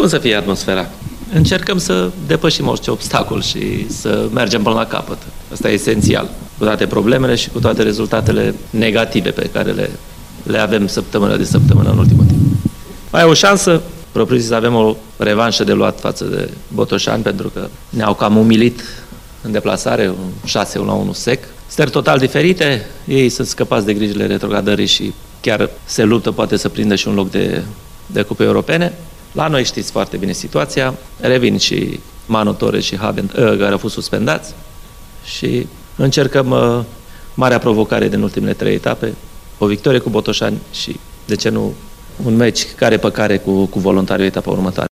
Cum să fie atmosfera? Încercăm să depășim orice obstacol și să mergem până la capăt. Asta e esențial. Cu toate problemele și cu toate rezultatele negative pe care le avem săptămână de săptămână în ultimul timp. Mai e o șansă, propriu-zis, avem o revanșă de luat față de Botoșani, pentru că ne-au cam umilit în deplasare, un 6-1 sec. Stări total diferite, ei sunt scăpați de grijile retrogradării și chiar se luptă, poate să prindă și un loc de cupe europene. La noi știți foarte bine situația, revin și Manu Torres și Haben, care au fost suspendați, și încercăm marea provocare din ultimele 3 etape, o victorie cu Botoșani și, de ce nu, un meci care pe care cu Voluntariu etapa următoare.